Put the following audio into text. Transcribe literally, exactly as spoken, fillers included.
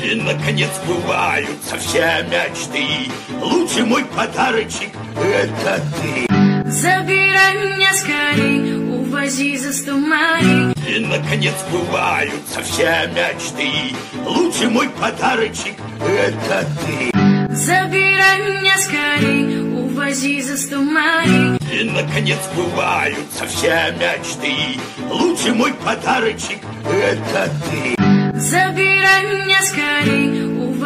И, наконец, сбываются все мечты. Лучший мой подарочек — это ты. Забирай меня скорей, увози за сто морей. И, наконец, сбываются все мечты. Лучший мой подарочек — это ты. Забирай меня скорей, увози за сто морей. И, наконец, сбываются все мечты. Лучший мой подарочек — это ты. Забирай меня скорей,